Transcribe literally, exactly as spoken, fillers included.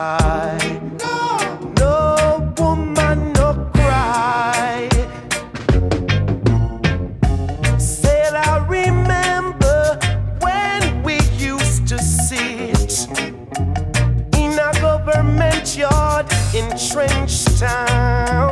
No woman, no cry. Said I remember when we used to sit in a government yard in Trench Town.